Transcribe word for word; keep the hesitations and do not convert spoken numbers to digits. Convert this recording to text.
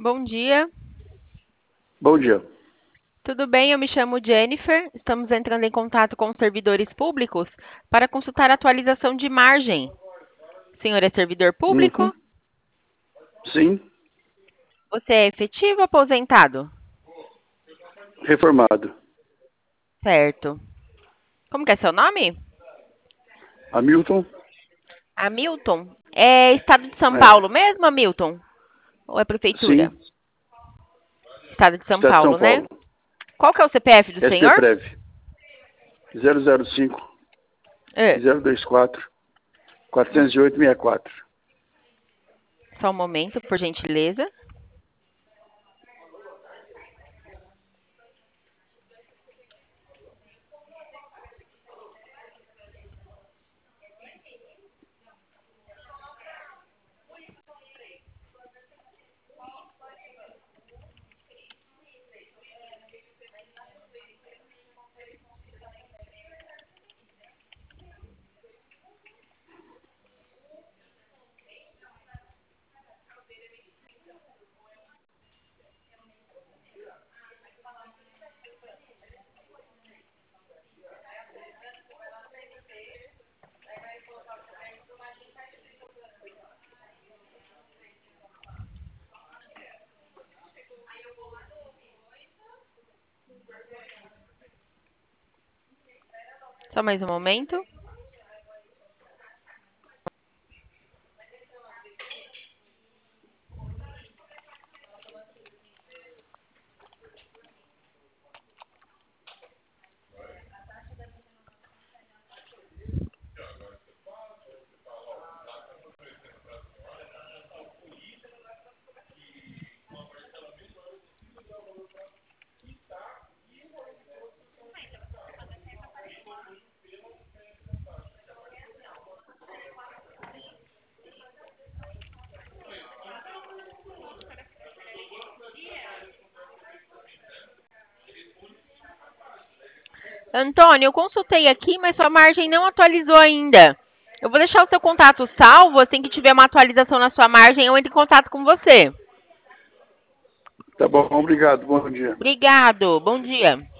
Bom dia. Bom dia. Tudo bem? Eu me chamo Jennifer. Estamos entrando em contato com os servidores públicos para consultar a atualização de margem. O senhor é servidor público? Uhum. Sim, Você é efetivo ou aposentado? reformado. Certo. Como que é seu nome? Hamilton? Hamilton. É estado de São É. Paulo mesmo, Hamilton? Ou é prefeitura? Sim, Estado de São Estado de São Paulo, né? Paulo. Qual que é o C P F do senhor? SPPrev. zero zero cinco, É. zero dois quatro, quatro zero oito, seis quatro. Só um momento, por gentileza. Só mais um momento. Antônio, eu consultei aqui, mas sua margem não atualizou ainda. Eu vou deixar o seu contato salvo, assim que tiver uma atualização na sua margem, eu entro em contato com você. Tá bom, obrigado. Bom dia. Obrigado, bom dia.